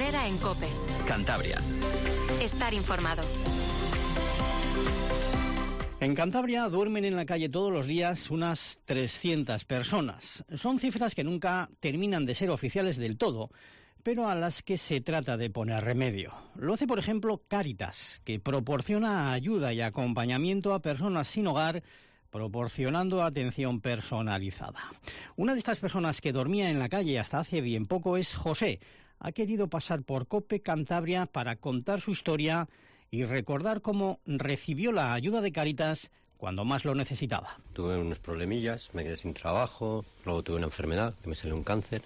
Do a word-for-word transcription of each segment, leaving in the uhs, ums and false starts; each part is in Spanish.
Herrera en COPE. Cantabria. Estar informado. En Cantabria duermen en la calle todos los días unas trescientas personas. Son cifras que nunca terminan de ser oficiales del todo, pero a las que se trata de poner remedio. Lo hace, por ejemplo, Cáritas, que proporciona ayuda y acompañamiento a personas sin hogar, proporcionando atención personalizada. Una de estas personas que dormía en la calle hasta hace bien poco es José. Ha querido pasar por COPE Cantabria para contar su historia y recordar cómo recibió la ayuda de Cáritas cuando más lo necesitaba. Tuve unos problemillas, me quedé sin trabajo, luego tuve una enfermedad, que me salió un cáncer,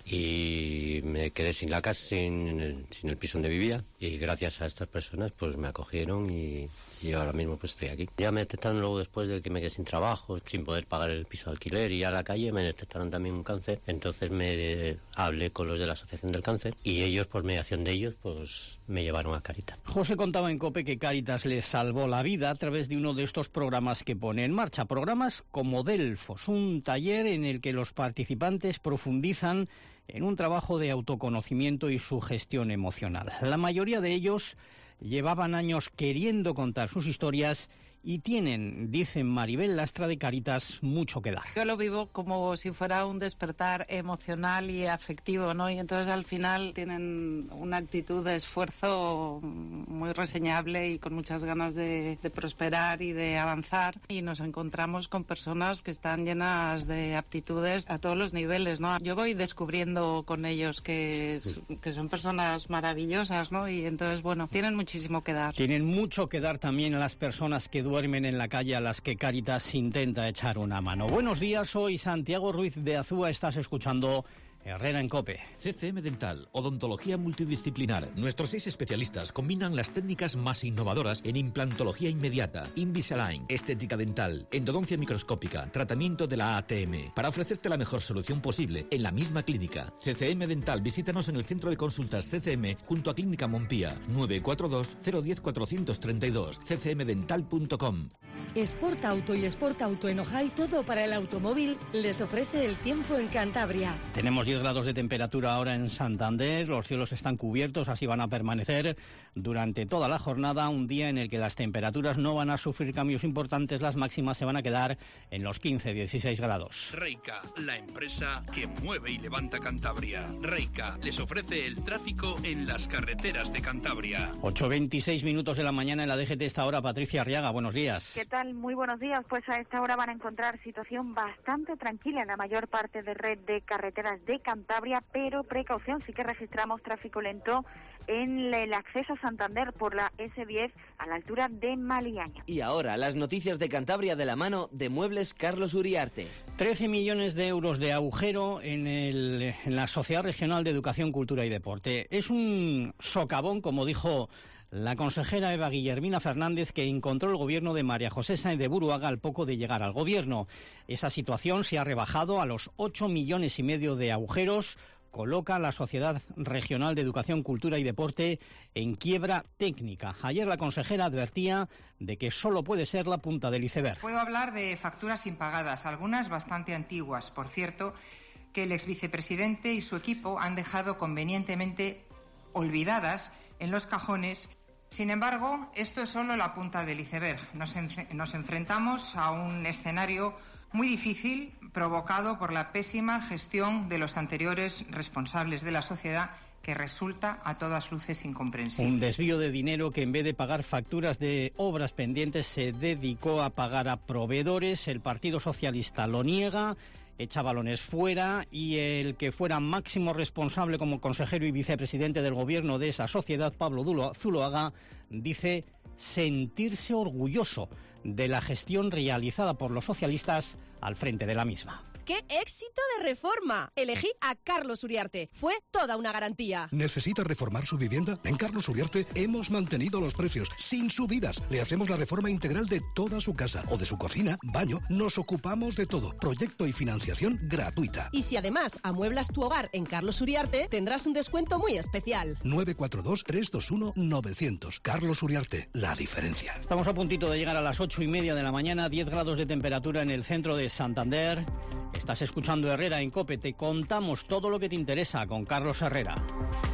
y me quedé sin la casa, sin el, sin el piso donde vivía, y gracias a estas personas pues me acogieron y, y ahora mismo pues estoy aquí. Ya me detectaron luego, después de que me quedé sin trabajo, sin poder pagar el piso de alquiler y a la calle, me detectaron también un cáncer. Entonces me eh, hablé con los de la Asociación del Cáncer y ellos, por mediación de ellos, pues me llevaron a Cáritas. José contaba en COPE que Cáritas le salvó la vida a través de uno de estos programas que pone en marcha, programas como Delfos, un taller en el que los participantes profundizan en un trabajo de autoconocimiento y sugestión emocional. La mayoría de ellos llevaban años queriendo contar sus historias y tienen, dicen Maribel Lastra de Cáritas, mucho que dar. Yo lo vivo como si fuera un despertar emocional y afectivo, ¿no? Y entonces al final tienen una actitud de esfuerzo muy reseñable y con muchas ganas de, de prosperar y de avanzar. Y nos encontramos con personas que están llenas de aptitudes a todos los niveles, ¿no? Yo voy descubriendo con ellos que, que son personas maravillosas, ¿no? Y entonces, bueno, tienen muchísimo que dar. Tienen mucho que dar también a las personas que duermen en la calle, a las que Cáritas intenta echar una mano. Buenos días, soy Santiago Ruiz de Azúa, estás escuchando Herrera en COPE. C C M Dental, odontología multidisciplinar. Nuestros seis especialistas combinan las técnicas más innovadoras en implantología inmediata, Invisalign, estética dental, endodoncia microscópica, tratamiento de la A T M, para ofrecerte la mejor solución posible en la misma clínica. C C M Dental, visítanos en el centro de consultas C C M junto a Clínica Montpía, nueve cuatro dos, cero uno cero, cuatro tres dos, c c m dental punto com. Sport Auto y Sport Auto en Ojai, todo para el automóvil, les ofrece el tiempo en Cantabria. Tenemos diez grados de temperatura ahora en Santander, los cielos están cubiertos, así van a permanecer durante toda la jornada, un día en el que las temperaturas no van a sufrir cambios importantes, las máximas se van a quedar en los quince a dieciséis grados. Reica, la empresa que mueve y levanta Cantabria. Reica les ofrece el tráfico en las carreteras de Cantabria. ocho veintiséis minutos de la mañana en la D G T, esta hora Patricia Arriaga, buenos días. ¿Qué tal? Muy buenos días. Pues a esta hora van a encontrar situación bastante tranquila en la mayor parte de red de carreteras de Cantabria, pero precaución, sí que registramos tráfico lento en el acceso a Santander por la ese diez a la altura de Maliaño. Y ahora las noticias de Cantabria de la mano de Muebles Carlos Uriarte. trece millones de euros de agujero en, el, en la Sociedad Regional de Educación, Cultura y Deporte. Es un socavón, como dijo la consejera Eva Guillermina Fernández, que encontró el gobierno de María José Sáenz de Buruaga al poco de llegar al gobierno. Esa situación se ha rebajado a los ocho millones y medio de agujeros, coloca a la Sociedad Regional de Educación, Cultura y Deporte en quiebra técnica. Ayer la consejera advertía de que solo puede ser la punta del iceberg. Puedo hablar de facturas impagadas, algunas bastante antiguas, por cierto, que el exvicepresidente y su equipo han dejado convenientemente olvidadas en los cajones. Sin embargo, esto es solo la punta del iceberg. Nos, en- nos enfrentamos a un escenario muy difícil, provocado por la pésima gestión de los anteriores responsables de la sociedad, que resulta a todas luces incomprensible. Un desvío de dinero que, en vez de pagar facturas de obras pendientes, se dedicó a pagar a proveedores. El Partido Socialista lo niega, echa balones fuera, y el que fuera máximo responsable como consejero y vicepresidente del gobierno de esa sociedad, Pablo Zuloaga, dice sentirse orgulloso de la gestión realizada por los socialistas al frente de la misma. ¡Qué éxito de reforma! Elegí a Carlos Uriarte. Fue toda una garantía. ¿Necesita reformar su vivienda? En Carlos Uriarte hemos mantenido los precios sin subidas. Le hacemos la reforma integral de toda su casa o de su cocina, baño. Nos ocupamos de todo. Proyecto y financiación gratuita. Y si además amueblas tu hogar en Carlos Uriarte, tendrás un descuento muy especial. nueve cuatro dos, tres dos uno, nueve cero cero. Carlos Uriarte, la diferencia. Estamos a puntito de llegar a las ocho y media de la mañana, diez grados de temperatura en el centro de Santander. Estás escuchando Herrera en COPE, te contamos todo lo que te interesa con Carlos Herrera.